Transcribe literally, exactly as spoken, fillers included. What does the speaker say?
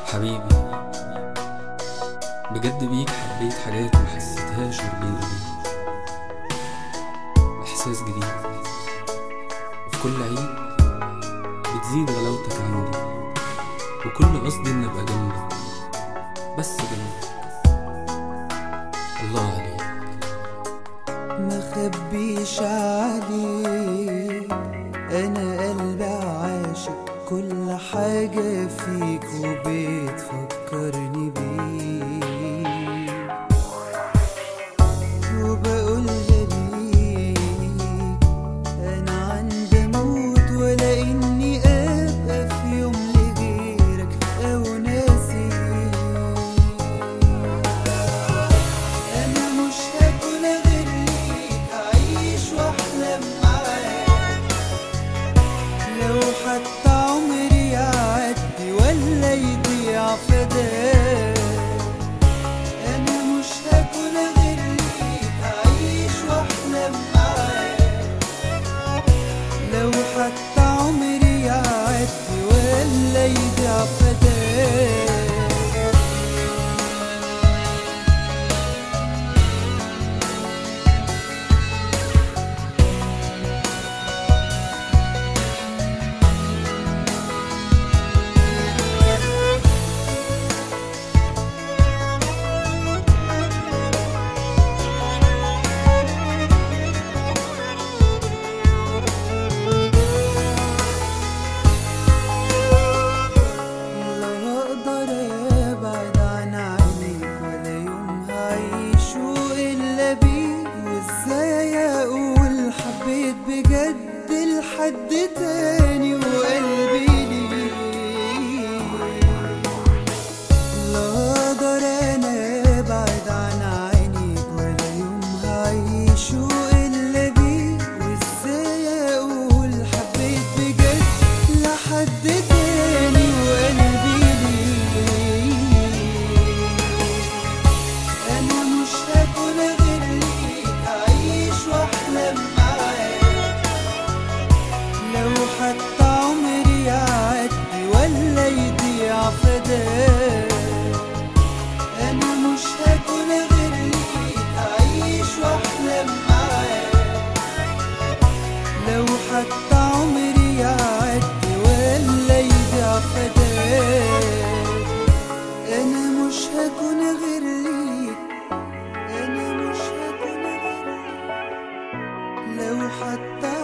حبيبي، بجد بيك حبيت حاجات ما حسيتهاش غير بيني وبيك. إحساس جديد، وفي كل عيد بتزيد غلاوتك عندي، وكل قصدي إن أبقى جنبك، بس جنبك. الله عليك. ما خبيش عليك، أنا قلبي عاشق كل حاجة فيك وبتفكرني بيك، وبقولها ليك أنا عندي أموت ولا إني أبقى في يوم لغيرك أو ناسيك. أنا مش هكون غير ليك، أعيش وأحلم معاك لو حتى عمري يعدي ولا يضيع فداك. أنا مش هكون غير ليك، أعيش وأحلم معاك لو حتى عمري يعدي ولا يضيع فداك. بجد لحد تاني وقلبي ليك، لا اقدر انا ابعد عن عينيك ولا يوم هعيشه الا بيك. وازاي اقول حبيت بجد لحد تاني وقلبي ليك. انا مش هكون غير ليك، اعيش واحلم لو حتى عمري يعدي ولا يضيع فداك. أنا مش هكون غير ليك، أعيش وأحلم معاك لو حتى عمري يعدي ولا يضيع فداك. أنا مش هكون غير ليك، أنا مش هكون غير ليك لو حتى